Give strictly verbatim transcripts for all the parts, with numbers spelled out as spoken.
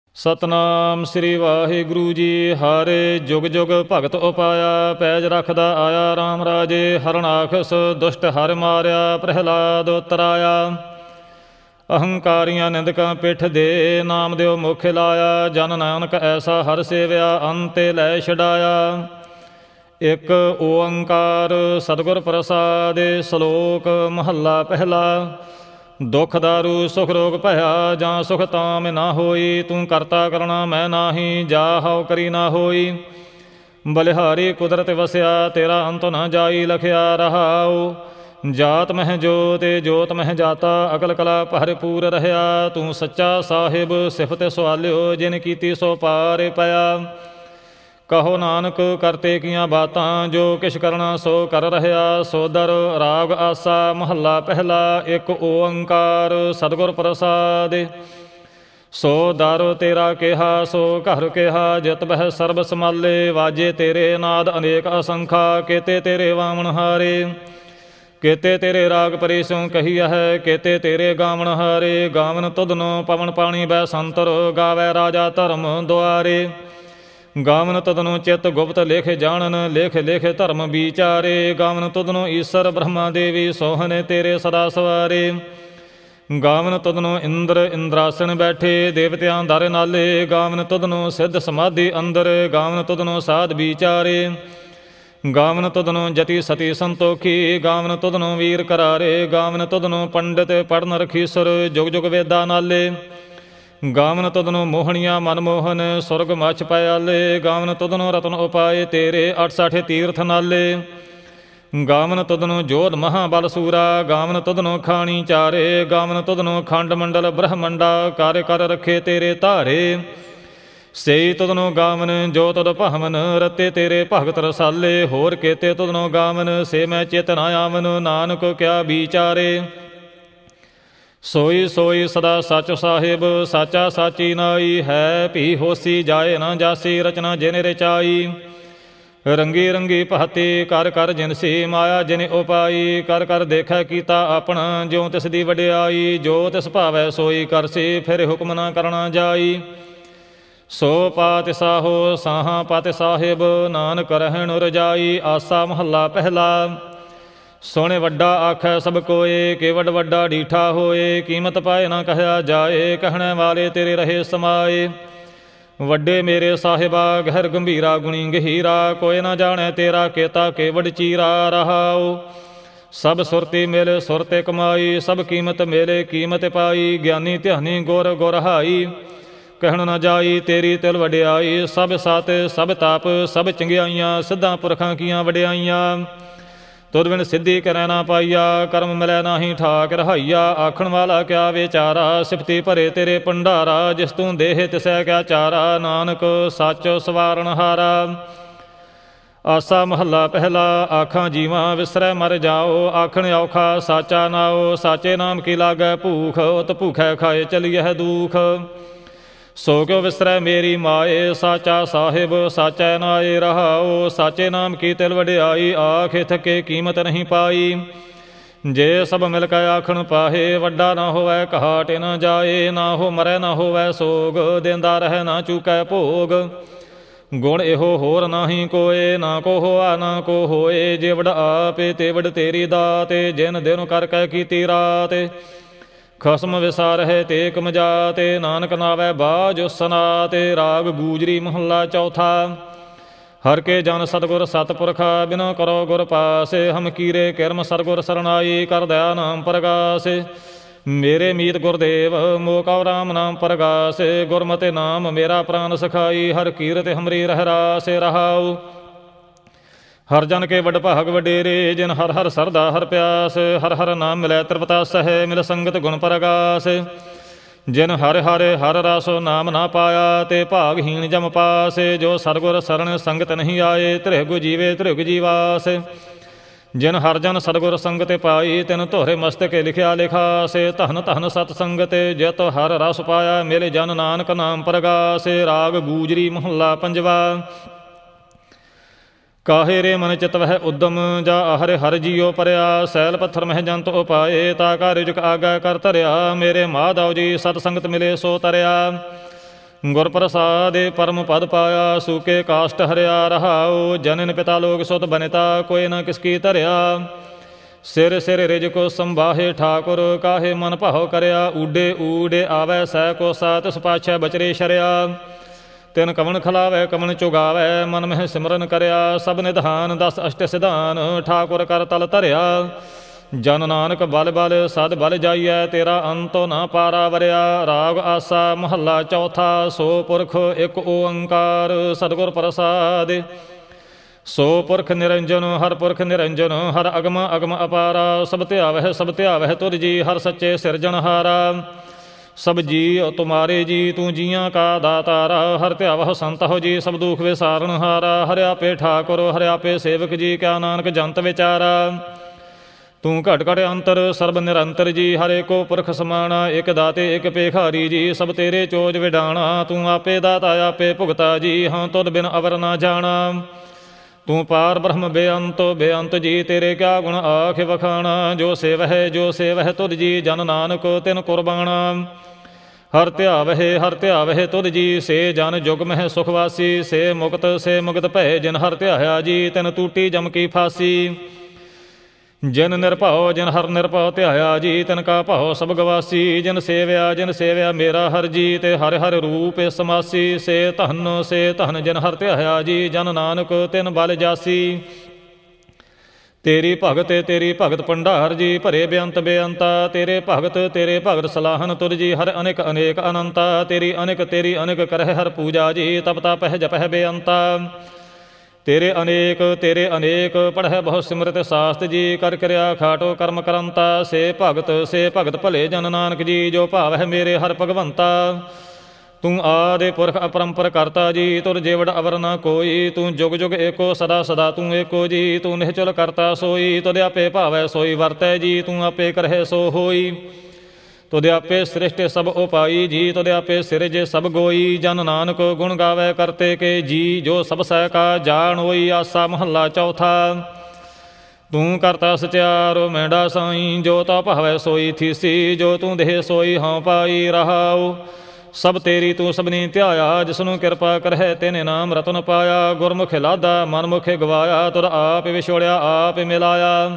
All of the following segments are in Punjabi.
ਸਤਨਾਮ ਸ੍ਰੀ ਵਾਹਿਗੁਰੂ ਜੀ। ਹਰ ਜੁਗ ਜੁਗ ਭਗਤ ਉਪਾਇਆ, ਪੈਜ ਰੱਖਦਾ ਆਇਆ ਰਾਮ ਰਾਜੇ। ਹਰਨਾਖਸ ਦੁਸ਼ਟ ਹਰ ਮਾਰਿਆ, ਪ੍ਰਹਿਲਾਦ ਉਤਰਾਇਆ। ਅਹੰਕਾਰੀਆਂ ਨਿੰਦਕਾਂ ਪਿੱਠ ਦੇ, ਨਾਮ ਦਿਓ ਮੁਖ ਲਾਇਆ। ਜਨ ਨਾਨਕ ਐਸਾ ਹਰ ਸੇਵਿਆ, ਅੰਤੇ ਲੈ ਛਡਾਇਆ। ਇੱਕ ਓੰਕਾਰ ਸਤਿਗੁਰ ਪ੍ਰਸਾਦਿ। ਸ਼ਲੋਕ ਮਹੱਲਾ ਪਹਿਲਾ। ਦੁਖ ਦਾਰੂ ਸੁਖ ਰੋਗ ਭਇਆ, ਜਾਂ ਸੁਖ ਤਾਮ ਨਾ ਹੋਈ। ਤੂੰ ਕਰਤਾ ਕਰਣਾ ਮੈਂ ਨਾਹੀ, ਜਾ ਹਉ ਕਰੀ ਨਾ ਹੋਈ। ਬਲਿਹਾਰੀ ਕੁਦਰਤ ਵਸਿਆ, ਤੇਰਾ ਅੰਤ ਨਾ ਜਾਈ ਲਖਿਆ ਰਹਾਉ। ਜਾਤ ਮਹਿ ਜੋਤ ਜੋਤ ਮਹਿ ਜਾਤਾ, ਅਕਲ ਕਲਾ ਭਰਪੂਰ ਰਹਿਆ। ਤੂੰ ਸੱਚਾ ਸਾਹਿਬ ਸਿਫਤ ਸੁਆਲਿਓ, ਜਿਨ ਕੀਤੀ ਸੋ ਪਾਰ ਪਿਆ। ਕਹੋ ਨਾਨਕ ਕਰਤੇ ਕੀਆਂ ਬਾਤਾਂ, ਜੋ ਕਿਛ ਕਰਨਾ ਸੋ ਕਰ ਰਹਿਆ। ਸੋਦਰ ਰਾਗ ਆਸਾ ਮਹੱਲਾ ਪਹਿਲਾ। ਇੱਕ ਓੰਕਾਰ ਸਤਿਗੁਰ ਪ੍ਰਸਾਦਿ। ਸੋ ਦਰ ਤੇਰਾ ਕਿਹਾ, ਸੋ ਘਰ ਕਿਹਾ। ਜਿਤ ਬਹਿ ਸਰਬ ਸਮਾਲੇ, ਵਾਜੇ ਤੇਰੇ ਨਾਦ ਅਨੇਕ ਅਸੰਖਾ। ਕੇਤੇ ਤੇਰੇ ਵਾਮਣ ਹਾਰੇ, ਕੇਤੇ ਤੇਰੇ ਰਾਗ ਪਰੇਸੋਂ ਕਹੀਆ ਹੈ। ਕੇਤੇ ਤੇਰੇ ਗਾਵਣ ਹਾਰੇ, ਗਾਵਨ ਤੁਧਨੋ ਪਵਨ ਪਾਣੀ ਬੈ ਸੰਤਰ। ਗਾਵੈ ਰਾਜਾ ਧਰਮ ਦੁਆਰੇ, ਗਾਵਨ ਤਦਨੋਂ ਚਿੱਤ ਗੁਪਤ ਲਿਖ ਜਾਣਨ। ਲਿਖ ਲਿਖ ਧਰਮ ਵਿਚਾਰੇ, ਗਾਵਨ ਤੁਧਨੋਂ ਈਸ਼ਰ ਬ੍ਰਹਮਾ ਦੇਵੀ। ਸੋਹਣ ਤੇਰੇ ਸਦਾ ਸਵਾਰੇ, ਗਾਵਨ ਤੁਧਨੋਂ ਇੰਦਰ ਇੰਦਰਾਸਣ ਬੈਠੇ। ਦੇਵਤਿਆਂ ਦਰ ਨਾਲੇ, ਗਾਵਨ ਤੁਧਨੋਂ ਸਿੱਧ ਸਮਾਧੀ ਅੰਦਰ। ਗਾਵਨ ਤੁਧਨੋਂ ਸਾਧ ਵਿਚਾਰੇ, ਗਾਵਨ ਤੁਧਨੋਂ ਜਤੀ ਸਤੀ ਸੰਤੋਖੀ। ਗਾਵਨ ਤੁਧਨੋਂ ਵੀਰ ਕਰਾਰੇ, ਗਾਵਨ ਤੁਧਨੋਂ ਪੰਡਿਤ ਪੜਨ ਰਖੀਸੁਰ। ਜੁਗ ਜੁਗ ਵੇਦਾਂ ਨਾਲੇ, ਗਾਵਨ ਤੁਧਨੋਂ ਮੋਹਣੀਆਂ ਮਨਮੋਹਨ। ਸੁਰਗ ਮਛ ਪਿਆਲੇ, ਗਾਵਨ ਤੁਧਨੋਂ ਰਤਨ ਉਪਾਏ ਤੇਰੇ। ਅੱਠ ਸੱਠ ਤੀਰਥ ਨਾਲੇ, ਗਾਵਨ ਤੁਧਨੋਂ ਜੋਧ ਮਹਾਬਲ ਸੂਰਾ। ਗਾਵਨ ਤੁਧਨੋਂ ਖਾਣੀ ਚਾਰੇ, ਗਾਵਨ ਤੁਧਨੋਂ ਖੰਡ ਮੰਡਲ ਬ੍ਰਹਮੰਡਾ। ਕਰ ਕਰ ਰੱਖੇ ਤੇਰੇ ਧਾਰੇ, ਸਈ ਤੁਧਨੋਂ ਗਾਵਨ ਜੋ ਤੁਧ ਭਾਵਨ। ਰਤੇ ਤੇਰੇ ਭਗਤ ਰਸਾਲੇ, ਹੋਰ ਕੇਤੇ ਤੁਧਨੋਂ ਗਾਵਨ। ਸੇ ਮੈਂ ਚਿਤ ਨਾ ਆਵਨ, ਨਾਨਕ ਕਿਆ ਵਿਚਾਰੇ। ਸੋਈ ਸੋਈ ਸਦਾ ਸੱਚ ਸਾਹਿਬ, ਸਾਚਾ ਸਾਚੀ ਨਾਈ। ਹੈ ਭੀ ਹੋਸੀ ਜਾਏ ਨਾ ਜਾਸੀ, ਰਚਨਾ ਜਿਨ ਰਚਾਈ। ਰੰਗੀ ਰੰਗੀ ਭਾਤੀ ਕਰ ਕਰ ਜਿਨਸੀ, ਮਾਇਆ ਜਿਨ ਉਪਾਈ। ਕਰ ਕਰ ਦੇਖੈ ਕੀਤਾ ਆਪਣਾ, ਜਿਉ ਤਿਸ ਦੀ ਵਡਿਆਈ। ਜੋ ਤਿਸ ਭਾਵੈ ਸੋਈ ਕਰਸੀ, ਫਿਰ ਹੁਕਮ ਨਾ ਕਰਨਾ ਜਾਈ। ਸੋ ਪਾਤਿ ਸਾਹੋ ਸਾਹਾਂ ਪਾਤਿ ਸਾਹਿਬ, ਨਾਨਕ ਰਹਿਣ ਰਜਾਈ। ਆਸਾ ਮਹੱਲਾ ਪਹਿਲਾ। ਸੋਹਣੇ ਵੱਡਾ ਆਖੈ ਸਭ ਕੋਏ, ਕੇਵਡ ਵੱਡਾ ਡੀਠਾ ਹੋਏ। ਕੀਮਤ ਪਾਏ ਨਾ ਕਹਿਆ ਜਾਏ, ਕਹਿਣੇ ਵਾਲੇ ਤੇਰੇ ਰਹੇ ਸਮਾਏ। ਵੱਡੇ ਮੇਰੇ ਸਾਹਿਬਾ ਗਹਿਰ ਗੰਭੀਰਾ, ਗੁਣੀ ਗਹੀਰਾ। ਕੋਈ ਨਾ ਜਾਣੈ ਤੇਰਾ ਕੇਤਾ ਕੇਵਡ ਚੀਰਾ ਰਹਾਉ। ਸਭ ਸੁਰਤੀ ਮਿਲ ਸੁਰ ਤੇ ਕਮਾਈ, ਸਭ ਕੀਮਤ ਮਿਲੇ ਕੀਮਤ ਪਾਈ। ਗਿਆਨੀ ਧਿਆਨੀ ਗੁਰ ਗੁਰ ਹਾਈ, ਕਹਿਣ ਨਾ ਜਾਈ ਤੇਰੀ ਤਿਲ ਵਡਿਆਈ। ਸਭ ਸਤ ਸਭ ਤਾਪ ਸਭ ਚੰਗਿਆਈਆਂ, ਸਿੱਧਾਂ ਪੁਰਖਾਂ ਕੀਆਂ ਵਡਿਆਈਆਂ। ਤੁਧ ਬਿਨ ਸਿੱਧੀ ਕਰੈ ਨਾ ਪਾਈਆ, ਕਰਮ ਮਿਲੈ ਨਾਹੀ ਠਾਕ ਰਹਾਈਆ। ਆਖਣ ਵਾਲਾ ਕਿਆ ਵਿਚਾਰਾ, ਸਿਫਤੀ ਭਰੇ ਤੇਰੇ ਭੰਡਾਰਾ। ਜਿਸ ਤੂੰ ਦੇਹ ਤਿਸੈ ਕਿਆ ਚਾਰਾ, ਨਾਨਕ ਸੱਚ ਸਵਾਰਨ ਹਾਰਾ। ਆਸਾ ਮਹੱਲਾ ਪਹਿਲਾ। ਆਖਾਂ ਜੀਵਾਂ ਵਿਸਰੈ ਮਰ ਜਾਓ, ਆਖਣ ਔਖਾ ਸਾਚਾ ਨਾਓ। ਸਾਚੇ ਨਾਮ ਕੀ ਲਾਗੈ ਭੂਖ, ਉਤ ਭੂਖੈ ਖਾਏ ਚਲੀਐ ਦੂਖ। ਸੋ ਕਿਉ ਵਿਸਰੈ ਮੇਰੀ ਮਾਏ, ਸਾਚਾ ਸਾਹਿਬ ਸਾਚੈ ਨਾਏ ਰਹਾਉ। ਸਾਚੇ ਨਾਮ ਕੀ ਤਿਲ ਵਡਿਆਈ, ਆਖੇ ਥਕੇ ਕੀਮਤ ਨਹੀਂ ਪਾਈ। ਜੇ ਸਭ ਮਿਲ ਕੇ ਆਖਣ ਪਾਹੇ, ਵੱਡਾ ਨਾ ਹੋਵੈ ਘਾਟ ਨਾ ਜਾਏ। ਨਾ ਹੋ ਮਰੈ ਨਾ ਹੋਵੈ ਸੋਗ, ਦੇਂਦਾ ਰਹਿ ਨਾ ਚੂਕੈ ਭੋਗ। ਗੁਣ ਇਹੋ ਹੋਰ ਨਾਹੀ ਕੋਏ, ਨਾ ਕੋ ਹੋਆ ਨਾ ਕੋ ਹੋਏ। ਜੇ ਵਡ ਆਪੇ ਤੇ ਵਡ ਤੇਰੀ ਦਾਤ, ਜਿਨ ਦਿਨ ਕਰ ਕੈ ਕੀਤੀ ਰਾਤ। ਖਸਮ ਵਿਸਾਰਹਿ ਤੇ ਕਮਜਾਤੇ, ਨਾਨਕ ਨਾਵੈ ਬਾਝ ਸਨਾਤੇ। ਰਾਗ ਗੂਜਰੀ ਮਹੱਲਾ ਚੌਥਾ। ਹਰ ਕੇ ਜਨ ਸਤਿਗੁਰ ਸਤਿਪੁਰਖਾ, ਬਿਨੋ ਕਰੋ ਗੁਰ ਪਾਸੇ। ਹਮ ਕੀਰੇ ਕਿਰਮ ਸਤਿਗੁਰ ਸਰਨਾਈ, ਕਰ ਦਇਆ ਨਾਮ ਪ੍ਰਗਾਸੇ। ਮੇਰੇ ਮੀਤ ਗੁਰਦੇਵ ਮੋਹ ਕਉ ਰਾਮ ਨਾਮ ਪ੍ਰਗਾਸੇ। ਗੁਰਮਤਿ ਨਾਮ ਮੇਰਾ ਪ੍ਰਾਨ ਸਖਾਈ, ਹਰ ਕੀਰਤ ਹਮਰੀ ਰਹਿ ਰਾਸੇ ਰਹਾਉ। ਹਰ ਜਨ ਕੇ ਵਡ ਭਾਗ ਵਡੇਰੇ, ਜਿਨ ਹਰ ਹਰ ਸਰਦਾ ਹਰ ਪਿਆਸ। ਹਰ ਹਰ ਨਾਮ ਮਿਲੈ ਤ੍ਰਿਪਤਾ ਸਹਿ, ਮਿਲ ਸੰਗਤ ਗੁਣ ਪ੍ਰਗਾਸ। ਜਿਨ ਹਰ ਹਰ ਹਰ ਰਾਸੋ ਨਾਮ ਨਾ ਪਾਇਆ, ਤੇ ਭਾਗਹੀਣ ਜਮ ਪਾਸੇ। ਜੋ ਸਤਿਗੁਰ ਸਰਣ ਸੰਗਤ ਨਹੀਂ ਆਏ, ਤ੍ਰਿਗ ਜੀਵੇ ਤ੍ਰਿਗ ਜੀਵਾਸ। ਜਿਨ ਹਰ ਜਨ ਸਤਿਗੁਰ ਸੰਗਤ ਪਾਈ, ਤਿਨ ਧੋਰੇ ਮਸਤਕੇ ਲਿਖਿਆ ਲਿਖਾਸੇ। ਧਨ ਧਨ ਸਤ ਸੰਗਤ ਜਿਤ ਹਰ ਰਸ ਪਾਇਆ, ਮਿਲੇ ਜਨ ਨਾਨਕ ਨਾਮ ਪ੍ਰਗਾਸੇ। ਰਾਗ ਗੂਜਰੀ ਮਹੱਲਾ ਪੰਜਵਾ। ਕਾਹੇ ਰੇ ਮਨ ਚਿਤ ਵਹਿ ਉਦਮ, ਜਾ ਆਹਰੇ ਹਰ ਜੀਓ ਪਰਿਆ। ਸੈਲ ਪੱਥਰ ਮਹਿ ਜੰਤ ਉਪਾਏ, ਤਾ ਕਾ ਰਿਜਕ ਆਗਾ ਕਰ ਧਰਿਆ। ਮੇਰੇ ਮਾਧਵ ਜੀ ਸਤ ਸੰਗਤ ਮਿਲੇ ਸੋ ਤਰਿਆ। ਗੁਰ ਪ੍ਰਸਾਦਿ ਪਰਮ ਪਦ ਪਾਇਆ, ਸੂਕੇ ਕਾਸ਼ਟ ਹਰਿਆ ਰਹਾਉ। ਜਨਨ ਪਿਤਾ ਲੋਕ ਸੁਤ ਬਨਿਤਾ, ਕੋਈ ਨਾ ਕਿਸ ਕੀ ਧਰਿਆ। ਸਿਰ ਸਿਰ ਰਿਜ ਕੋ ਸੰਭਾਹੇ ਠਾਕੁਰ, ਕਾਹੇ ਮਨ ਭਾਉ ਕਰਿਆ। ਊਡੇ ਊਡੇ ਆਵੈ ਸੈ ਕੋਸਾ, ਤਿਸ ਪਾਛੈ ਬਚਰੇ ਸ਼ਰਿਆ। ਤਿਨ ਕਵਣ ਖਲਾਵੈ ਕਵਣ ਚੁਗਾਵੈ, ਮਨ ਮਹਿ ਸਿਮਰਨ ਕਰਿਆ। ਸਭ ਨਿਧਾਨ ਦਸ ਅਸ਼ਟ ਸਿਧਾਨ, ਠਾਕੁਰ ਕਰ ਤਲ ਧਰਿਆ। ਜਨ ਨਾਨਕ ਬਲ ਬਲ ਸਦ ਬਲ ਜਾਈਐ, ਤੇਰਾ ਅੰਤੋ ਨਾ ਪਾਰਾ ਵਰਿਆ। ਰਾਗ ਆਸਾ ਮਹੱਲਾ ਚੌਥਾ, ਸੋ ਪੁਰਖ ਇੱਕ ਓੰਕਾਰ ਸਤਿਗੁਰ ਪ੍ਰਸਾਦਿ। ਸੋ ਪੁਰਖ ਨਿਰੰਜਨ ਹਰ ਪੁਰਖ ਨਿਰੰਜਨ, ਹਰ ਅਗਮ ਅਗਮ ਅਪਾਰਾ। ਸਭ ਧਿਆਵਹਿ ਸਭ ਧਿਆਵਹਿ ਤੁਧ ਜੀ, ਹਰ ਸੱਚੇ ਸਿਰਜਣਹਾਰਾ। ਸਭ ਜੀ ਤੁਮਾਰੇ ਜੀ, ਤੂੰ ਜੀਆਂ ਕਾ ਦਾਤਾਰਾ। ਹਰ ਧਿਆਵਹੁ ਸੰਤਹੁ ਜੀ, ਸਭ ਦੁਖ ਵਿਸਾਰਨਹਾਰਾ। ਹਰਿ ਆਪੇ ਠਾਕੁਰ ਹਰਿ ਆਪੇ ਸੇਵਕ ਜੀ, ਕਿਆ ਨਾਨਕ ਜੰਤ ਵਿਚਾਰਾ। ਤੂੰ ਘਟ ਘਟ ਅੰਤਰ ਸਰਬ ਨਿਰੰਤਰ ਜੀ, ਹਰ ਏਕੋ ਪੁਰਖ ਸਮਾਣਾ। ਇੱਕ ਦਾਤੇ ਇੱਕ ਭੇਖਾਰੀ ਜੀ, ਸਭ ਤੇਰੇ ਚੋਜ ਵਿਡਾਣਾ। ਤੂੰ ਆਪੇ ਦਾਤਾ ਆਪੇ ਭੁਗਤਾ ਜੀ, ਹਾਂ ਤੁਧ ਬਿਨ ਅਵਰ ਨਾ ਜਾਣਾ। ਤੂੰ ਪਾਰ ਬ੍ਰਹਮ ਬੇਅੰਤ ਬੇਅੰਤ ਜੀ, ਤੇਰੇ ਕਿਆ ਗੁਣ ਆਖ ਵਖਾਣਾ। ਜੋ ਸੇਵਹਿ ਜੋ ਸੇਵਹਿ ਤੁਧ ਜੀ, ਜਨ ਨਾਨਕ ਤਿਨ ਕੁਰਬਾਣਾ। ਹਰ ਧਿਆਵਹਿ ਹਰ ਧਿਆਵਹਿ ਤੁਧ ਜੀ, ਸੇ ਜਨ ਜੁਗ ਮਹਿ ਸੁਖ ਵਾਸੀ। ਸੇ ਮੁਕਤ ਸੇ ਮੁਕਤ ਭੈ, ਜਿਨ ਹਰ ਧਿਆਇਆ ਜੀ, ਤਿਨ ਟੂਟੀ ਜਮ ਕੀ ਫਾਸੀ। ਜਿਨ ਨਿਰਭਉ ਜਿਨ ਹਰ ਨਿਰਭਉ ਧਿਆਇਆ ਜੀ, ਤਿਨ ਕਾ ਭਉ ਸਭ ਗਵਾਸੀ। ਜਿਨ ਸੇਵਿਆ ਜਿਨ ਸੇਵਿਆ ਮੇਰਾ ਹਰ ਜੀ, ਤੇ ਹਰਿ ਹਰਿ ਰੂਪ ਸਮਾਸੀ। ਸੇ ਧਨ ਸੇ ਧਨ ਜਿਨ ਹਰ ਧਿਆਇਆ ਜੀ, ਜਨ ਨਾਨਕ ਤਿਨ ਬਲ ਜਾਸੀ। ਤੇਰੀ ਭਗਤ ਤੇਰੀ ਭਗਤ ਭੰਡਾਰ ਜੀ, ਭਰੇ ਬੇਅੰਤ ਬੇਅੰਤਾ। ਤੇਰੇ ਭਗਤ ਤੇਰੇ ਭਗਤ ਸਲਾਹਨ ਤੁਧ ਜੀ, ਹਰ ਅਨੇਕ ਅਨੇਕ ਅਨੰਤਾ। ਤੇਰੀ ਅਨੇਕ ਤੇਰੀ ਅਨੇਕ ਕਰਹਿ ਹਰ ਪੂਜਾ ਜੀ, ਤਪ ਤਪਹਿ ਜਪਹਿ ਬੇਅੰਤਾ। ਤੇਰੇ ਅਨੇਕ ਤੇਰੇ ਅਨੇਕ ਪੜ੍ਹੈ ਬਹੁ ਸਿਮਰਤ ਸਾਸਤ ਜੀ, ਕਰ ਕਿਰਿਆ ਖਾਟੋ ਕਰਮ ਕਰੰਤਾ। ਸੇ ਭਗਤ ਸੇ ਭਗਤ ਭਲੇ ਜਨ ਨਾਨਕ ਜੀ, ਜੋ ਭਾਵ ਹੈ ਮੇਰੇ ਹਰ ਭਗਵੰਤਾ। ਤੂੰ ਆਦਿ ਪੁਰਖ ਅਪਰੰਪਰ ਕਰਤਾ ਜੀ, ਤੁਰ ਜੇਵੜ ਅਵਰ ਨਾ ਕੋਈ। ਤੂੰ ਜੁਗ ਜੁਗ ਏਕੋ ਸਦਾ ਸਦਾ ਤੂੰ ਏਕੋ ਜੀ, ਤੂੰ ਨਿਹਚਲ ਕਰਤਾ ਸੋਈ। ਤੁਧ ਆਪੇ ਭਾਵੈ ਸੋਈ ਵਰਤੈ ਜੀ, ਤੂੰ ਆਪੇ ਕਰਹਿ ਸੋ ਹੋਈ। ਤੁਧ ਆਪੇ ਸ੍ਰਿਸ਼ਟ ਸਭ ਉਪਾਈ ਜੀ, ਤੁਧ ਆਪੇ ਸਿਰਜ ਸਭ ਗੋਈ। ਜਨ ਨਾਨਕ ਗੁਣ ਗਾਵੈ ਕਰਤੇ ਕੇ ਜੀ, ਜੋ ਸਭ ਸਹਿ ਕਾ ਜਾਣ ਹੋਈ। ਆਸਾ ਮਹੱਲਾ ਚੌਥਾ, ਤੂੰ ਕਰਤਾ ਸਚਿਆਰੋ ਮੈਂਡਾ ਸਾਈ। ਜੋ ਤਾ ਭਾਵੈ ਸੋਈ ਥੀਸੀ, ਜੋ ਤੂੰ ਦੇਹ ਸੋਈ ਹਉ ਪਾਈ ਰਹਾਉ। ਸਭ ਤੇਰੀ ਤੂੰ ਸਭਨੀ ਧਿਆਇਆ, ਜਿਸਨੂੰ ਕਿਰਪਾ ਕਰਹਿ ਤਿਨ ਨਾਮ ਰਤਨ ਪਾਇਆ। ਗੁਰਮੁਖ ਲਾਦਾ ਮਨ ਮੁਖੇ ਗਵਾਇਆ, ਤੁਧ ਆਪ ਵਿਛੋੜਿਆ ਆਪ ਮਿਲਾਇਆ।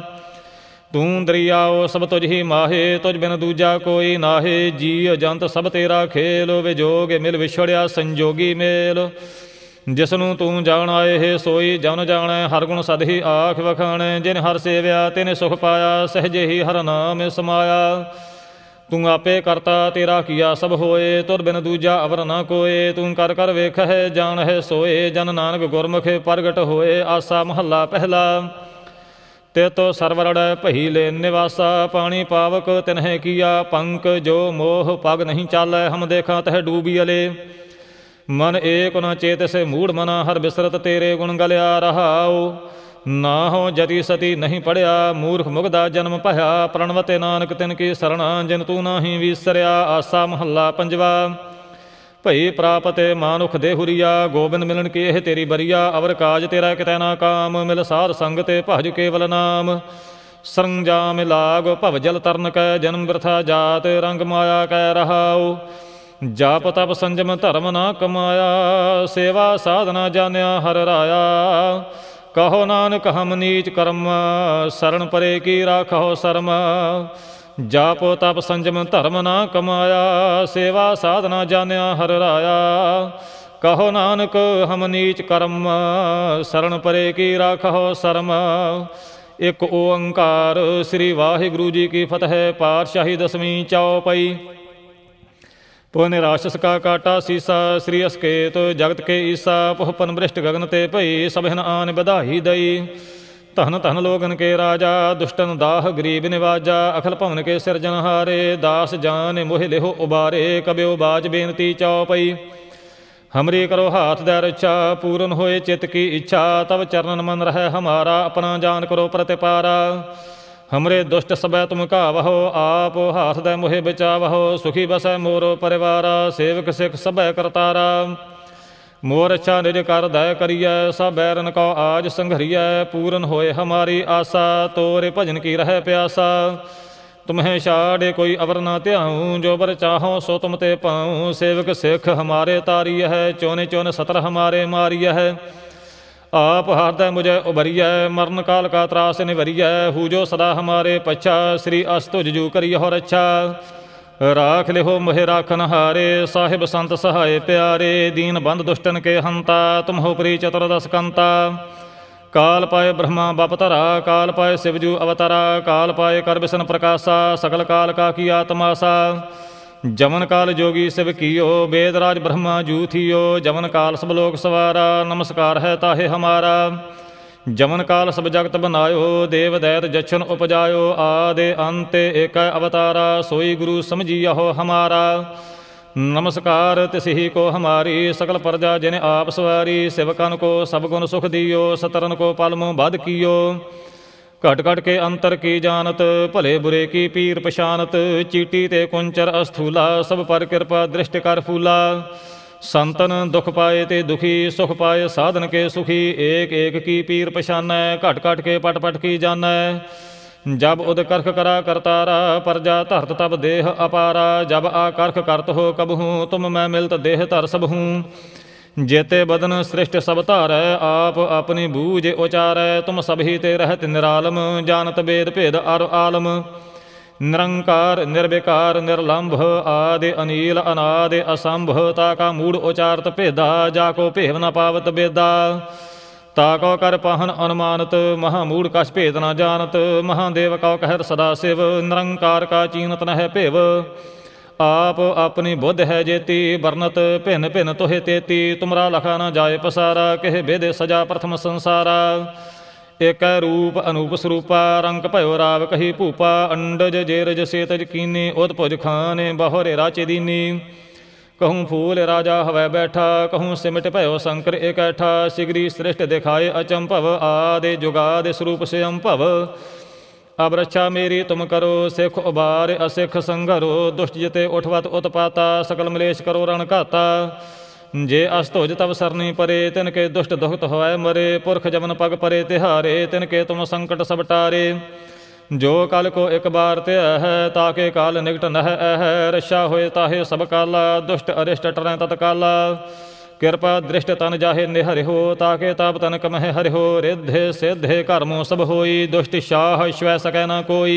ਤੂੰ ਦਰਿਆਓ ਸਭ ਤੁਝ ਹੀ ਮਾਹੇ, ਤੁਝ ਬਿਨ ਦੂਜਾ ਕੋਈ ਨਾਹੇ। ਜੀ ਜੰਤ ਸਭ ਤੇਰਾ ਖੇਲ, ਵਿਜੋਗ ਮਿਲ ਵਿਛੜਿਆ ਸੰਜੋਗੀ ਮੇਲ। ਜਿਸਨੂੰ ਤੂੰ ਜਾਣਾਏ ਹੈ ਸੋਈ ਜਨ ਜਾਣੈ, ਹਰ ਗੁਣ ਸਦ ਹੀ ਆਖ ਵਖਾਣੈ। ਜਿਨ ਹਰ ਸੇਵਿਆ ਤਿਨ ਸੁਖ ਪਾਇਆ, ਸਹਜੇ ਹੀ ਹਰ ਨਾਮ ਸਮਾਇਆ। ਤੂੰ ਆਪੇ ਕਰਤਾ ਤੇਰਾ ਕੀਆ ਸਭ ਹੋਏ, ਤੁਧ ਬਿਨ ਦੂਜਾ ਅਵਰ ਨਾ ਕੋਏ। ਤੂੰ ਕਰ ਕਰ ਵੇਖਹਿ ਜਾਣਹਿ ਸੋਏ, ਜਨ ਨਾਨਕ ਗੁਰਮੁਖ ਪ੍ਰਗਟ ਹੋਏ। ਆਸਾ ਮਹੱਲਾ ਪਹਿਲਾ, ਤੇ ਤੋ ਸਰਵਰੜੈ ਭਈ ਲੈ ਨਿਵਾਸਾ। ਪਾਣੀ ਪਾਵਕ ਤਿਨਹਿ ਕੀਆ ਪੰਕ, ਜੋ ਮੋਹ ਪਗ ਨਹੀਂ ਚਾਲੈ। ਹਮ ਦੇਖਾਂ ਤਹਿ ਡੂਬੀ ਅਲੇ, ਮਨ ਏਕ ਨ ਚੇਤਿ ਮੂੜ ਮਨਾ। ਹਰ ਬਿਸਰਤ ਤੇਰੇ ਗੁਣ ਗਲਿਆ ਰਹਾਉ। ਨਾ ਹੋ ਜਤੀ ਸਤੀ ਨਹੀਂ ਪੜਿਆ, ਮੂਰਖ ਮੁਗਦਾ ਜਨਮ ਭਇਆ। ਪ੍ਰਣਵਤੇ ਨਾਨਕ ਤਿਨ ਕੀ ਸਰਣਾ, ਜਿਨ ਤੂੰ ਨਾਹੀ ਵੀਸਰਿਆ। ਆਸਾ ਮਹੱਲਾ ਪੰਜਵਾ, ਭਈ ਪ੍ਰਾਪਤ ਮਾਨੁਖ ਦੇਹੁਰੀਆ। ਗੋਬਿੰਦ ਮਿਲਣ ਕੀ ਇਹ ਤੇਰੀ ਬਰੀਆ। ਅਵਰ ਕਾਜ ਤੇਰਾ ਕਿਤੈ ਨਾ ਕਾਮ, ਮਿਲ ਸਾਧ ਸੰਗ ਤੇ ਭਜ ਕੇਵਲ ਨਾਮ। ਸਰੰਜਾਮ ਲਾਗ ਭਵ ਜਲ ਤਰਨ ਕੈ, ਜਨਮ ਬਿਰਥਾ ਜਾਤ ਰੰਗ ਮਾਇਆ ਕੈ ਰਹਾਉ। ਜਾਪ ਤਪ ਸੰਜਮ ਧਰਮ ਨਾ ਕਮਾਇਆ, ਸੇਵਾ ਸਾਧਨਾ ਜਾਣਿਆ ਹਰ ਰਾਇਆ। ਕਹੋ ਨਾਨਕ ਹਮ ਨੀਚ ਕਰਮ, ਸਰਣ ਪਰੇ ਕੀ ਰਾਖੋ ਸਰਮ। ਜਾਪੋ ਤਪ ਸੰਜਮ ਧਰਮ ਨਾ ਕਮਾਇਆ, ਸੇਵਾ ਸਾਧਨਾ ਜਾਣਿਆ ਹਰ ਰਾਇਆ। ਕਹੋ ਨਾਨਕ ਹਮ ਨੀਚ ਕਰਮ, ਸਰਣ ਪਰੇ ਕੀ ਰਾਖੋ ਸਰਮ। ਇੱਕ ਓੰਕਾਰ। ਸ੍ਰੀ ਵਾਹਿਗੁਰੂ ਜੀ ਕੀ ਫਤਿਹ। ਪਾਤਸ਼ਾਹੀ ਦਸਵੀਂ ਚੌਪਈ। ਪੁਨ ਰਾਸ਼ਸ ਕਾ ਕਾਟਾ ਸੀਸਾ, ਸ੍ਰੀ ਅਸਕੇਤ ਜਗਤ ਕੇ ਈਸਾ। ਪੁਹਪਨ ਬ੍ਰਿਸ਼ਟ ਗਗਨ ਤੇ ਭਈ, ਸਭਨ ਆਨ ਬਧਾਈ ਦਈ। ਧਨ ਧਨ ਲੋਗਨ ਕੇ ਰਾਜਾ, ਦੁਸ਼ਟਨ ਦਾਹ ਗਰੀਬ ਨਿਵਾਜਾ। ਅਖਲ ਭਵਨ ਕੇ ਸਿਰਜਨਹਾਰੇ, ਦਾਸ ਜਾਨ ਮੋਹਿ ਲਿਹੋ ਉਬਾਰੇ। ਕਬਿਓ ਬਾਜ ਬੇਨਤੀ ਚੌਪਈ। ਹਮਰੀ ਕਰੋ ਹਾਥ ਦੈ ਰੱਛਾ, ਪੂਰਨ ਹੋਏ ਚਿਤ ਕੀ ਇੱਛਾ। ਤਬ ਚਰਨਨ ਮਨ ਰਹਿ ਹਮਾਰਾ, ਆਪਣਾ ਜਾਨ ਕਰੋ ਪ੍ਰਤਿਪਾਰਾ। ਹਮਰੇ ਦੁਸ਼ਟ ਸਭੈ ਤੁਮ ਘਾਵਹੋ, ਆਪ ਹਾਥ ਦੈ ਮੋਹਿ ਬਚਾਵਹੋ। ਸੁਖੀ ਬਸੈ ਮੋਰੋ ਪਰਿਵਾਰਾ, ਸੇਵਕ ਸਿੱਖ ਸਭੈ ਕਰਤਾਰਾ। ਮੋਰ ਅੱਛਾ ਨਿਜ ਕਰ ਦੈ ਕਰੀਐ, ਸਭ ਬੈਰਨ ਕੋ ਆਜ ਸੰਘਰੀਐ। ਪੂਰਨ ਹੋਏ ਹਮਾਰੀ ਆਸਾ, ਤੋਰੇ ਭਜਨ ਕੀ ਰਹਿ ਪਿਆਸਾ। तुम्हें छाड़े कोई अवर न त्याऊँ, जो बर चाहो सो तुम ते पाऊँ। सेवक सिख हमारे तारिय है, चोने चोन सतर हमारे मारिय है। आप हृदय मुझे उभरिय, मरण काल का त्रास निवरिय। हु जो सदा हमारे पच्छा, श्री अस्तुज जू करिय हो रच्छा। राख लिहो मोहे राखन हारे, साहिब संत सहाय प्यारे। दीन बंद दुष्टन के हंता, तुम हो प्री चतुर्दश कंता। काल पाए ब्रह्मा बपतरा, काल पाए शिवजू अवतरा। काल पाए कर बिसन प्रकाशा, सकल काल का किया तमाशा। जमन काल जोगी शिव कियो, वेदराज ब्रह्मा जू थियो। जमन काल सब लोक सवारा, नमस्कार है ताहे हमारा। जमन काल सब जगत बनायो, देव दैत जच्छन उपजायो। आदि अंत एक अवतारा, सोई गुरु समझियो हमारा। नमस्कार तिसही को हमारी, सकल प्रजा जिन आप सवारी। सेवकन को सब गुण सुख दियो, सतरन को पालमो बद कियो। घट घट के अंतर की जानत, भले बुरे की पीर पशानत। चीटी ते कुंचर अस्थूला, सब पर कृपा दृष्टि कर फूला। संतन दुख पाए ते दुखी, सुख पाए साधन के सुखी। एक एक की पीर पशानै, घट घट के पट पट की जानै। जब उद करख करा करतारा, प्रजा धरत तब देह अपारा। जब आ करख करत हो कबहूँ, तुम मैं मिलत देह धर सब हूँ। जेते बदन सृष्ट सब धारै, आप अपनी बूझ उचारै। तुम सभी ते रहत निरालम, जानत वेद भेद अर आलम। निरंकार निर्विकार निर्लंभ, आदि अनील अनादि असंभ। ताका मूढ़ उचारत भेदा, जाको भेव न पावत बेदा। ताको कर पाहन अनुमानत, महामूढ़ कछ भेद न जानत। महादेव कौ कहर सदा शिव, निरंकार का चीनत न है भेव। आप अपनी बुद्ध है जेती, बरनत भिन्न भिन्न तुहे तेती। तुमरा लखा न जाए पसारा, कह बेदे सजा प्रथम संसारा। एक रूप अनूप स्वरूपा, रंग भयो राव कही भूपा। अंडज जेरज सेतज कीनी, उदभुज खाने बहुरे राचे दीनी। कहूँ फूल राजा हवै बैठा, कहूँ सिमट भयो शंकर इकैठा। सिगरी सृष्ट दिखाए अचंभव, आदि जुगादि स्वरूप स्वयं भव। अब रक्षा मेरी तुम करो, सिख उबार असिख संघरो। दुष्ट जिते उठवत उत्पाता, सकल मलेश करो रण घाता। जे अस्तुज तब सरनी परे, तिनके दुष्ट दुखत होय मरे। पुरख जमन पग परे तिहारे, तिनके तुम संकट सब टारे। जो कल को एक बार त्य है, ताके काल निकट नह है। रक्षा होए ताहे सब काला, दुष्ट अरिष्ट टरें तत्काला। कृपा दृष्ट तन जाहे निहरि हो, ताके ताप तन कमह हरि हो। रिद्धे सिद्धे कर्मों सब होई, दुष्ट शाह श्वै सकै न कोई।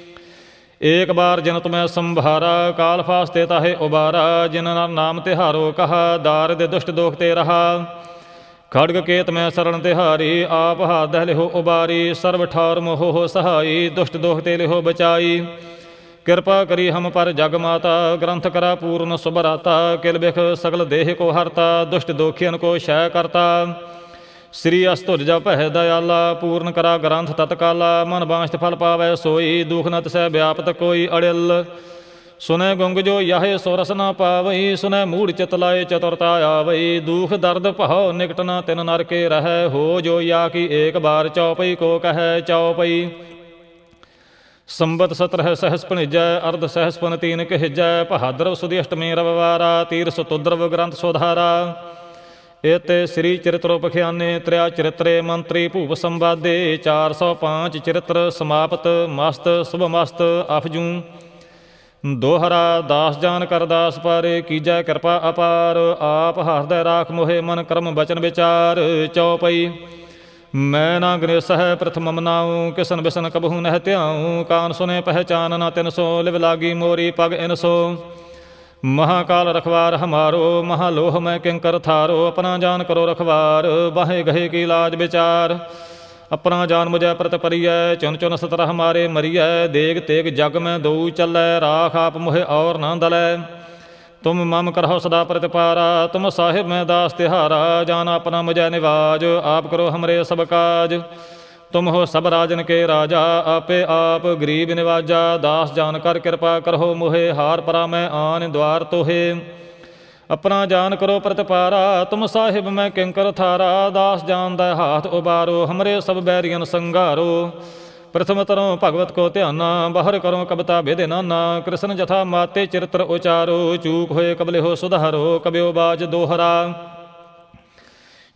एक बार जिन तुम्हें संभारा, काल फास्ते ताहे उबारा। जिन नाम तिहारो कहा, दारिद दुष्ट दोख ते रहा। खड़ग केत में शरण तिहारी, आप हाथ लिहो उबारी। सर्व ठार मोह हो सहाई, दुष्ट दोख ते लिहो बचाई। कृपा करी हम पर जग माता, ग्रंथ करा पूर्ण सुबराता। किल बिख सकल देह को हरता, दुष्ट दोखियन को क्षय करता। श्री अस्तुज जप है दयाला, पूर्ण करा ग्रंथ तत्काला। मन बांछत फल पावै सोई, दुख न तिसै व्यापत कोई अड़िल। सुनै गुंग जो यह सोरस न पावई, सुनै मूढ़ चित लाए चतुरता आवई। दुख दर्द भव निकट न तिन नर के रह, हो जो या की एक बार चौपई को कह चौपई। संबत सत्रह सहस पणिजय, अर्ध सहस पन तीन कहिजय। बहादुर सुदी अष्टमी रविवारा, तीर सुतुद्रव ग्रंथ सुधारा। एत श्री चरित्रोपख्याने त्रिया चरित्रे, मंत्री भूप संवादे। चार सौ पाँच चरित्र समाप्त, मस्त शुभ मस्त अफजू। दोहरा दास जान कर दास पारे, कीजै कृपा अपार। आप हृदय राख मोहे, मन कर्म बचन विचार। चौपई मैं ना गणेश है प्रथम मनाऊँ, किसन बिसन कबहू नह त्याऊँ। कान सुने पहचान न तिन सो, लिव लागी मोरी पग इन सो। महाकाल रखवार हमारो, महालोह मैं किंकर थारो। अपना जान करो रखवार, बाहे गहे की लाज विचार। अपना जान मुझे प्रत परिय, चुन चुन सतर हमारे मरिय। देग तेग जग में दो चलै, राख आप मुहे और न दलै। तुम मम करहो सदा प्रतिपारा, तुम साहिब में दास तिहारा। जान अपना मुझे निवाज, आप करो हमरे सब काज। तुम हो सब राजन के राजा, आपे आप गरीब निवाजा। दास जान कर कृपा करहो मोहे, हार परा मैं आन द्वार तोहे। अपना जान करो प्रतिपारा, तुम साहिब मैं किंकर थारा। दास जान दै हाथ उबारो, हमरे सब बैरियन संगारो। प्रथम तरों भगवत को ध्याना, बाहर करो कविता भेदे नाना। कृष्ण जथा माते चरित्र उचारो, चूक होए कबले हो सुधारो। कब्यो बाज दोहरा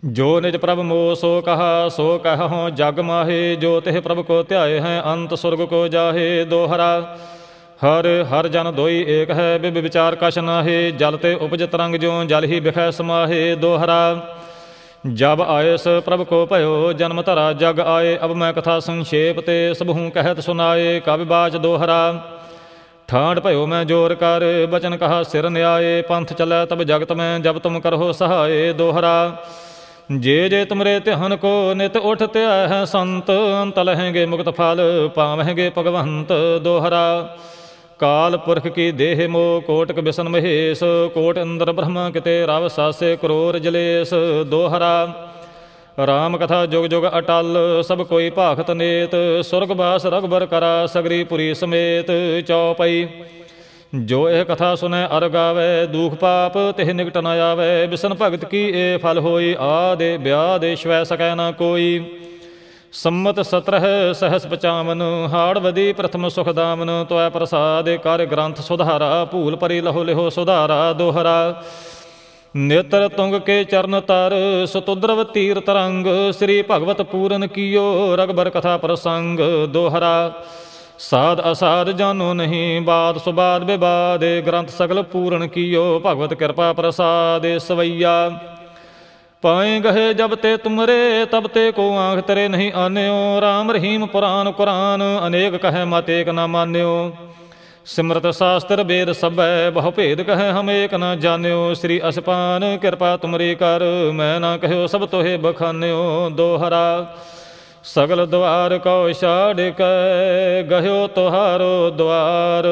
ਜੋ ਨਿਜ ਪ੍ਰਭ ਮੋਹ ਸੋ ਕਹਾ ਸੋ ਕਹਿ ਜਗ ਮਾਹੇ। ਜੋ ਤਿਹ ਪ੍ਰਭ ਕੋ ਧਿਆਏ ਹੈ ਅੰਤ ਸੁਰਗ ਕੋ ਜਾਹੇ। ਦੋਹਰਾ ਹਰ ਹਰ ਜਨ ਦੋਈ ਏਕ ਹੈ ਬਿਬ ਵਿਚਾਰ ਕਛ ਨਾਹੇ। ਜਲ ਤੇ ਉਪਜ ਤਰੰਗ ਜਿਉ ਜਲ ਹੀ ਬਿਖੈ ਸਮਾਹੇ। ਦੋਹਰਾ ਜਬ ਆਇਸ ਪ੍ਰਭ ਕੋ ਭਇਓ ਜਨਮ ਧਰਾ ਜਗ ਆਏ। ਅਬ ਮੈਂ ਕਥਾ ਸੰਖੇਪ ਤੇ ਸਭਹੂ ਕਹਿਤ ਸੁਨਾਏ। ਕਵਿ ਬਾਚ ਦੋਹਰਾ ਠਾਂਡ ਭਇਓ ਮੈਂ ਜੋਰ ਕਰ ਬਚਨ ਕਹਾ ਸਿਰ ਨਿਆਏ। ਪੰਥ ਚਲੈ ਤਬ ਜਗਤ ਮੈਂ ਜਬ ਤੁਮ ਕਰਹੁ ਸਹਾਏ। ਦੋਹਰਾ ਜੇ ਜੇ ਤੁਮਰੇ ਧਿਆਨ ਕੋ ਨਿਤ ਉਠ ਧਿਆਇ ਹੈ ਸੰਤ। ਅੰਤ ਲਹੈਂਗੇ ਮੁਕਤ ਫਲ ਪਾਵਹਿੰਗੇ ਭਗਵੰਤ। ਦੋਹਰਾ ਕਾਲ ਪੁਰਖ ਕੀ ਦੇਹ ਮੋਹ ਕੋਟਿਕ ਬਿਸ਼ਨ ਮਹੇਸ਼। ਕੋਟ ਇੰਦਰ ਬ੍ਰਹਮਾ ਕਿਤੇ ਰਵ ਸਾਸੇ ਕਰੋਰ ਜਲੇਸ। ਦੋਹਰਾ ਰਾਮ ਕਥਾ ਜੁਗ ਜੁਗ ਅਟਲ ਸਭ ਕੋਈ ਭਾਖਤ ਨੇਤ। ਸੁਰਗ ਬਾਸ ਰਘਬਰ ਕਰਾ ਸਗਰੀ ਪੁਰੀ ਸਮੇਤ। ਚੌਪਈ ਜੋ ਇਹ ਕਥਾ ਸੁਨੈ ਅਰ ਗਾਵੈ ਦੁਖ ਪਾਪ ਤਿਹ ਨਿਕਟ ਨ ਆਵੈ। ਬਿਸ਼ਨ ਭਗਤ ਕੀ ਇਹ ਫਲ ਹੋਈ ਆਦੇ ਬਿਆਦੇ ਸ਼ਵੈ ਸਕੈ ਨਾ ਕੋਈ। ਸੰਮਤ ਸਤਰਹ ਸਹਸ ਪਚਾਵਨ ਹਾੜਵਦੀ ਪ੍ਰਥਮ ਸੁਖ ਦਾਮਨ। ਤੋਇ ਪ੍ਰਸਾਦ ਕਰ ਗ੍ਰੰਥ ਸੁਧਾਰਾ ਭੂਲ ਪਰੀ ਲਹੋ ਲਿਹੋ ਸੁਧਾਰਾ। ਦੋਹਰਾ ਨੇਤਰ ਤੁੰਗ ਕੇ ਚਰਨ ਤਰ ਸਤੁਦਰਵ ਤੀਰ ਤਰੰਗ। ਸ੍ਰੀ ਭਗਵਤ ਪੂਰਨ ਕੀਓ ਰਗਬਰ ਕਥਾ ਪ੍ਰਸੰਗ। ਦੋਹਰਾ ਸਾਧ ਅਸਾਧ ਜਾਨੋ ਨਹੀਂ ਬਾਦ ਸੁਬਾਦ ਵਿਵਾਦ। ਗ੍ਰੰਥ ਸਗਲ ਪੂਰਨ ਕੀਓ ਭਗਵਤ ਕਿਰਪਾ ਪ੍ਰਸਾਦ। ਸਵਈਆ ਪਾਏ ਗਹੇ ਜਬ ਤੇ ਤੁਮਰੇ ਤਬ ਤੇ ਕੋ ਆਂਖ ਤੇਰੇ ਨਹੀਂ ਆਨਿਓ। ਰਾਮ ਰਹੀਮ ਪੁਰਾਨ ਕੁਰਾਨ ਅਨੇਕ ਕਹੈ ਮਤ ਏਕ ਨਾ ਮਾਨਿਓ। ਸਿਮਰਤ ਸ਼ਾਸਤਰ ਵੇਦ ਸਭੈ ਬਹੁ ਭੇਦ ਕਹੈ ਹਮ ਏਕ ਨਾ ਜਾਣਿਓ। ਸ੍ਰੀ ਅਸਪਾਨ ਕਿਰਪਾ ਤੁਮਰੀ ਕਰ ਮੈਂ ਨਾ ਕਹਿਓ ਸਭ ਤੋਹੇ ਬਖਾਨਿਓ। ਦੋਹਰਾ ਸਗਲ ਦੁਆਰ ਕਉ ਛਾੜ ਕੈ ਗਹਿਓ ਤੁਹਾਰੋ ਦੁਆਰ।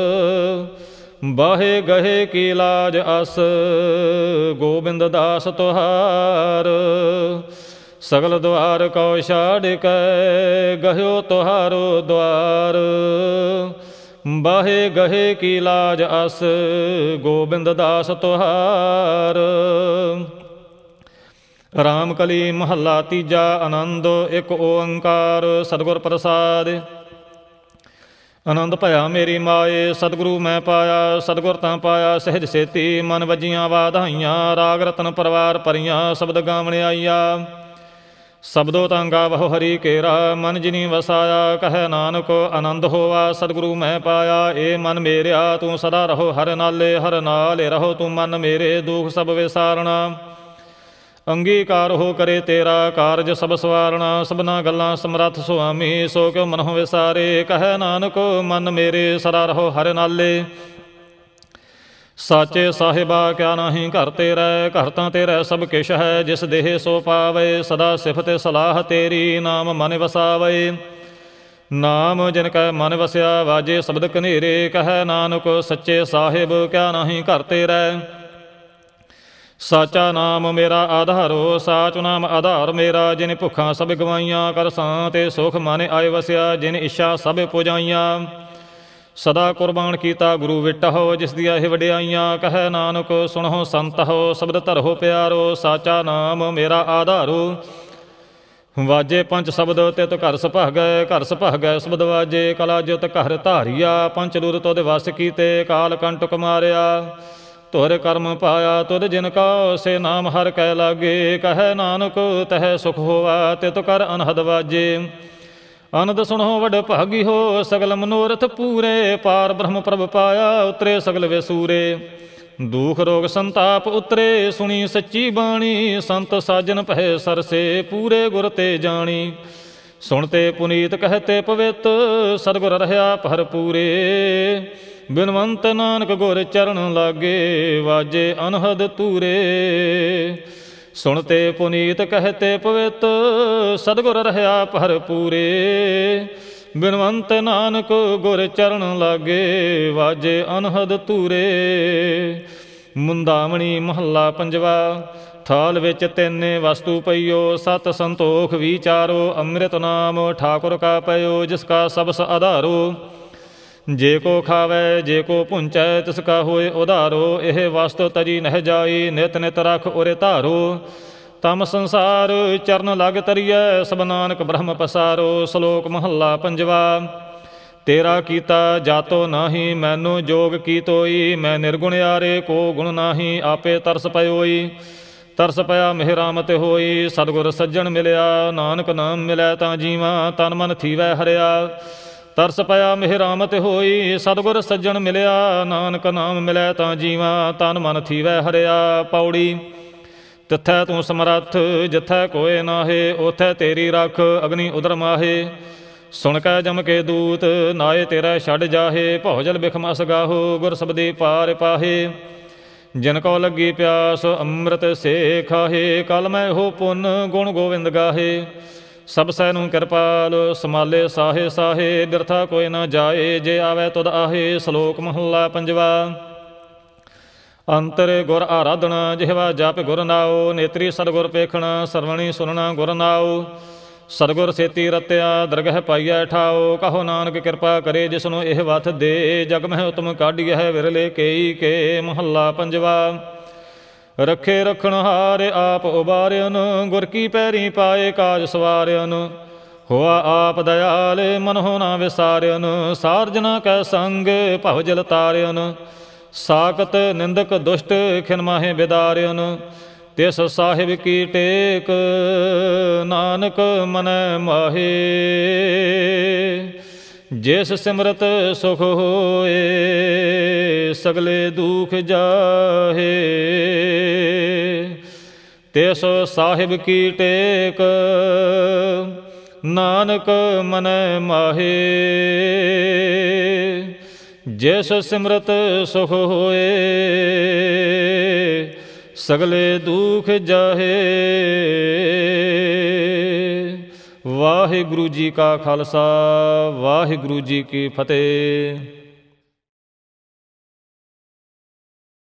ਬਾਹੇ ਗਹੇ ਕੀ ਲਾਜ ਅਸ ਗੋਬਿੰਦ ਦਾਸ ਤੁਹਾਰ। ਸਗਲ ਦੁਆਰ ਕਉ ਛਾੜ ਕੈ ਗਹਿਓ ਤੁਹਾਰੋ ਦੁਆਰ। ਬਾਹੇ ਗਹੇ ਕੀ ਲਾਜ ਅਸ ਗੋਬਿੰਦ ਦਾਸ ਤੁਹਾਰ। ਰਾਮ ਕਲੀ ਮਹੱਲਾ ਤੀਜਾ ਆਨੰਦ ਇੱਕ ਓੰਕਾਰ ਸਤਿਗੁਰ ਪ੍ਰਸਾਦ। ਆਨੰਦ ਭਇਆ ਮੇਰੀ ਮਾਏ ਸਤਿਗੁਰੂ ਮੈਂ ਪਾਇਆ। ਸਤਿਗੁਰ ਤਾਂ ਪਾਇਆ ਸਹਿਜ ਸੇਤੀ ਮਨ ਵੱਜੀਆਂ ਵਾਧਾਈਆਂ। ਰਾਗ ਰਤਨ ਪਰਵਾਰ ਭਰੀਆਂ ਸ਼ਬਦ ਗਾਵਣ ਆਈਆ। ਸ਼ਬਦੋ ਤਾਂ ਗਾਵਹੁ ਹਰੀ ਕੇਰਾ ਮਨ ਜਿਨੀ ਵਸਾਇਆ। ਕਹੈ ਨਾਨਕ ਆਨੰਦ ਹੋਆ ਸਤਿਗੁਰੂ ਮੈਂ ਪਾਇਆ। ਏ ਮਨ ਮੇਰਿਆ ਤੂੰ ਸਦਾ ਰਹੋ ਹਰ ਨਾਲੇ। ਹਰ ਨਾਲੇ ਰਹੋ ਤੂੰ ਮਨ ਮੇਰੇ ਦੁਖ ਸਭ ਵਿਸਾਰਣਾ। ਅੰਗੀਕਾਰ ਹੋ ਕਰੇ ਤੇਰਾ ਕਾਰਜ ਸਭ ਸਵਾਰਣਾ। ਸਭਨਾ ਗੱਲਾਂ ਸਮਰੱਥ ਸੁਆਮੀ ਸੋ ਕਿਉ ਮਨਹੁ ਵਿਸਾਰੇ। ਕਹੈ ਨਾਨਕ ਮਨ ਮੇਰੇ ਸਦਾ ਰਹੋ ਹਰ ਨਾਲੇ। ਸਾਚੇ ਸਾਹਿਬਾ ਕਿਆ ਨਾਹੀਂ ਘਰ ਤੇਰਾ। ਘਰ ਤਾਂ ਤੇਰਾ ਸਭ ਕਿਛ ਹੈ ਜਿਸ ਦੇਹ ਸੋ ਪਾਵੇ। ਸਦਾ ਸਿਫਤ ਸਲਾਹ ਤੇਰੀ ਨਾਮ ਮਨ ਵਸਾਵੇ। ਨਾਮ ਜਿਨ ਕੈ ਮਨ ਵਸਿਆ ਵਾਜੇ ਸ਼ਬਦ ਕਨੇਰੇ। ਕਹੈ ਨਾਨਕ ਸੱਚੇ ਸਾਹਿਬ ਕਿਆ ਨਾਹੀਂ ਘਰ ਤੇਰਾ। ਸਾਚਾ ਨਾਮ ਮੇਰਾ ਆਧਾਰੋ ਸਾਚ ਨਾਮ ਆਧਾਰ ਮੇਰਾ। ਜਿਨ ਭੁੱਖਾਂ ਸਭ ਗਵਾਈਆਂ ਕਰ ਸਾਂ ਤੇ ਸੁਖ ਮਨ ਆਏ ਵਸਿਆ। ਜਿਨ ਇੱਛਾ ਸਭ ਪੁਜਾਈਆਂ ਸਦਾ ਕੁਰਬਾਨ ਕੀਤਾ ਗੁਰੂ ਵਿਟਹੁ। ਜਿਸ ਦੀਆਂ ਇਹ ਵਡਿਆਈਆਂ ਕਹੈ ਨਾਨਕ ਸੁਣਹੁ ਸੰਤਹੁ ਸ਼ਬਦ ਧਰਹੁ ਪਿਆਰੋ। ਸਾਚਾ ਨਾਮ ਮੇਰਾ ਆਧਾਰੋ ਵਾਜੇ ਪੰਜ ਸ਼ਬਦ ਤਿਤ ਘਰ ਸੁਭਾਗੈ। ਘਰ ਸੁਭਾਗੈ ਸ਼ਬਦ ਵਾਜੇ ਕਲਾ ਜਿਤ ਘਰ ਧਾਰੀਆ। ਪੰਚ ਰੂਰ ਤੁਧ ਵਸ ਕੀਤੇ ਕਾਲ ਕੰਟਕ ਮਾਰਿਆ। ਤੁਰ ਕਰਮ ਪਾਇਆ ਤੁਧ ਜਿਨ ਕਾ ਸੇ ਨਾਮ ਹਰ ਕੈ ਲਾਗੇ। ਕਹੈ ਨਾਨਕ ਤਹਿ ਸੁਖ ਹੋਵਾ ਤਿਤ ਕਰ ਅਨਹਦ ਵਾਜੇ। ਅਨੰਦ ਸੁਣੋ ਵਡ ਭਾਗੀ ਹੋ ਸਗਲ ਮਨੋਰਥ ਪੂਰੇ। ਪਾਰ ਬ੍ਰਹਮ ਪ੍ਰਭ ਪਾਇਆ ਉਤਰੇ ਸਗਲ ਵਿਸੂਰੇ। ਦੁਖ ਰੋਗ ਸੰਤਾਪ ਉਤਰੇ ਸੁਣੀ ਸੱਚੀ ਬਾਣੀ। ਸੰਤ ਸਾਜਨ ਪਹਿ ਸਰਸੇ ਪੂਰੇ ਗੁਰ ਤੇ ਜਾਣੀ। ਸੁਣਤੇ ਪੁਨੀਤ ਕਹਤੇ ਪਵਿੱਤ ਸਤਿਗੁਰ ਰਹਿਆ ਭਰਪੂਰੇ। ਬਿਨਵੰਤ ਨਾਨਕ ਗੁਰ ਚਰਨ ਲਾਗੇ ਵਾਜੇ ਅਨਹਦ ਤੂਰੇ। ਸੁਣਤੇ ਪੁਨੀਤ ਕਹਤੇ ਪਵਿੱਤ ਸਤਿਗੁਰ ਰਹਿਆ ਭਰਪੂਰੇ। ਬਿਨਵੰਤ ਨਾਨਕ ਗੁਰ ਚਰਨ ਲਾਗੇ ਵਾਜੇ ਅਨਹਦ ਤੂਰੇ। ਮੁੰਦਾਵਣੀ ਮਹੱਲਾ ਪੰਜਵਾ। ਥਾਲ ਵਿੱਚ ਤਿੰਨੇ ਵਸਤੂ ਪਈਓ ਸਤ ਸੰਤੋਖ ਵਿਚਾਰੋ। ਅੰਮ੍ਰਿਤ ਨਾਮ ਠਾਕੁਰ ਕਾ ਪਇਓ ਜਿਸ ਕਾ ਸਬਸ ਆਧਾਰੋ। ਜੇ ਕੋ ਖਾਵੈ ਜੇ ਕੋ ਪੁੰਚੈ ਤਿਸ ਕਾ ਹੋਏ ਉਧਾਰੋ। ਇਹ ਵਸਤੂ ਤਜੀ ਨਹਿ ਜਾਈ ਨਿਤ ਨਿਤ ਰਖ ਉਰੇ ਧਾਰੋ। ਤਮ ਸੰਸਾਰ ਚਰਨ ਲਗ ਤਰੀਐ ਸਭ ਨਾਨਕ ਬ੍ਰਹਮ ਪਸਾਰੋ। ਸ਼ਲੋਕ ਮਹੱਲਾ ਪੰਜਵਾ। ਤੇਰਾ ਕੀਤਾ ਜਾਤੋ ਨਾਹੀ ਮੈਨੂੰ ਜੋਗ ਕੀ ਤੋਈ। ਮੈਂ ਨਿਰਗੁਣ ਆਰੇ ਕੋ ਗੁਣ ਨਾਹੀ ਆਪੇ ਤਰਸ ਪਇਓਈ। ਤਰਸ ਪਿਆ ਮਿਹ ਰਾਮਤਿ ਹੋਈ, ਸਤਿਗੁਰ ਸੱਜਣ ਮਿਲਿਆ। ਨਾਨਕ ਨਾਮ ਮਿਲੈ ਤਾਂ ਜੀਵਾਂ, ਤਨ ਮਨ ਥੀਵੈ ਹਰਿਆ। ਤਰਸ ਪਿਆ ਮਿਹ ਰਾਮਤਿ ਹੋਈ, ਸਤਿਗੁਰ ਸੱਜਣ ਮਿਲਿਆ। ਨਾਨਕ ਨਾਮ ਮਿਲੈ ਤਾਂ ਜੀਵਾਂ, ਤਨ ਮਨ ਥੀਵੈ ਹਰਿਆ। ਪੌੜੀ ਤਿੱਥੈ ਤੂੰ ਸਮਰੱਥ, ਜਿੱਥੈ ਕੋਇ ਨਾਹੇ। ਓਥੈ ਤੇਰੀ ਰਖ, ਅਗਨੀ ਉਦਰ ਮਾਹੇ। ਸੁਣ ਕੈ ਜਮ ਕੇ ਦੂਤ, ਨਾਏ ਤੇਰਾ ਛੱਡ ਜਾਹੇ। ਭੌਜਲ ਬਿਖਮ ਅਸ ਗਾਹੋ, ਗੁਰ ਸਬਦੀ ਪਾਰ ਪਾਹੇ। ਜਿਨ ਕੋ ਲੱਗੀ ਪਿਆਸ, ਅੰਮ੍ਰਿਤ ਸੇ ਖਾਹੇ। ਕਲ ਮੈਂ ਹੋ ਪੁੰਨ, ਗੁਣ ਗੋਵਿੰਦ ਗਾਹੇ। ਸਭ ਸੈ ਨੂੰ ਕਿਰਪਾਲ, ਸਮਾਲੇ ਸਾਹੇ ਸਾਹੇ। ਬਿਰਥਾ ਕੋਈ ਨਾ ਜਾਏ, ਜੇ ਆਵੈ ਤੁਧ ਆਹੇ। ਸ਼ਲੋਕ ਮਹੱਲਾ ਪੰਜਵਾ। ਅੰਤਰ ਗੁਰ ਆਰਾਧਨਾ, ਜਿਹਵਾ ਜਪ ਗੁਰ ਨਾਉ। ਨੇਤਰੀ ਸਤਿਗੁਰ ਪੇਖਣਾ, ਸਰਵਣੀ ਸੁਨਣਾ ਗੁਰ ਨਾਉ। ਸਤਿਗੁਰ ਸੇਤੀ ਰਤਿਆ, ਦਰਗਹਿ ਪਾਈਐ ਠਾਉ। ਕਹੋ ਨਾਨਕ ਕਿਰਪਾ ਕਰੇ, ਜਿਸਨੂੰ ਇਹ ਵਥ ਦੇ। ਜਗ ਮਹਿ ਉਤਮ ਕਾਢੀਐ, ਵਿਰਲੇ ਕੇਈ ਕੇ। ਮਹੱਲਾ ਪੰਜਵਾ। ਰੱਖੇ ਰਖਣ ਹਾਰ, ਆਪ ਉਬਾਰਿਆਨ। ਗੁਰ ਕੀ ਪੈਰੀ ਪਾਏ, ਕਾਜ ਸਵਾਰਿਆਨ। ਹੋਆ ਆਪ ਦਇਆਲ, ਮਨਹੁ ਨਾ ਵਿਸਾਰਿਆਨ। ਸਾਰਜਨਾ ਕੈ ਸੰਗ, ਭਵ ਜਲ ਤਾਰਿਆਨ। ਸਾਕਤ ਨਿੰਦਕ ਦੁਸ਼ਟ, ਖਿਨ ਮਾਹੇ ਬਿਦਾਰਿਆਨ। ਤਿਸ ਸਾਹਿਬ ਕੀ ਟੇਕ, ਨਾਨਕ ਮਨੈ ਮਾਹੇ। ਜਿਸ ਸਿਮਰਤ ਸੁਖ ਹੋਏ, ਸਗਲੇ ਦੁਖ ਜਾਹੇ। ਤਿਸ ਸਾਹਿਬ ਕੀ ਟੇਕ, ਨਾਨਕ ਮਨੈ ਮਾਹੇ। ਜਿਸ ਸਿਮਰਤ ਸੁਖ ਹੋਏ, ਸਗਲੇ ਦੁਖ ਜਾਹੇ। ਵਾਹਿਗੁਰੂ ਜੀ ਕਾ ਖਾਲਸਾ, ਵਾਹਿਗੁਰੂ ਜੀ ਕੀ ਫਤਿਹ।